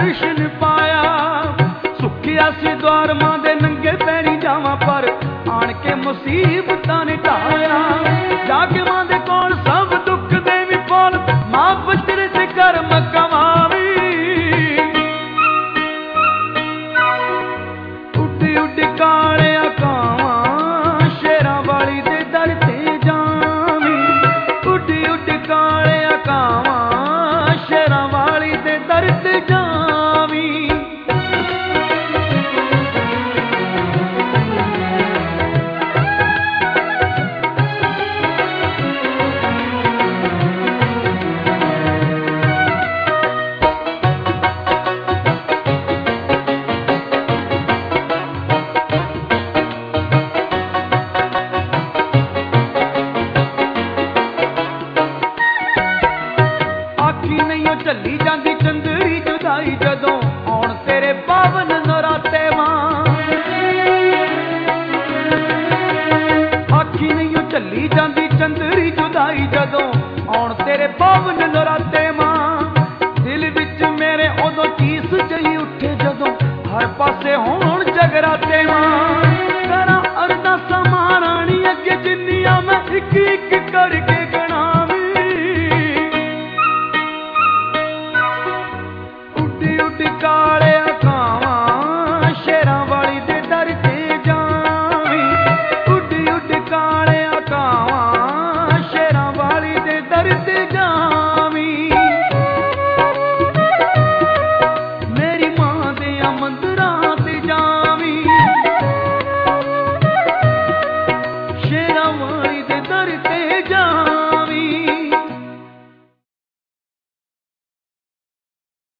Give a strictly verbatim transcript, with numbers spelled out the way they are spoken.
दर्शन पाया। सुखिया सी द्वार मां दे नंगे पैरी जावां पर आण के मुसीबतां ने ढाया। जाके मां दे कोल सब दुख दे भी फल माफ तेरे ते कर्म कमावी। उड उड काले कावां शेरां वाली दे दर ते जावी। उड उड काले कावां शेरां वाली दे दर ते जावी। झल्ली जाती चंदरी जुदाई जदों आउण तेरे पावन नराते मां। आखी नहीं झल्ली जाती चंदरी जुदाई जदों आउण तेरे पावन नराते मां। दिल विच मेरे उदों चीस जही उठे जदों हर पासे होण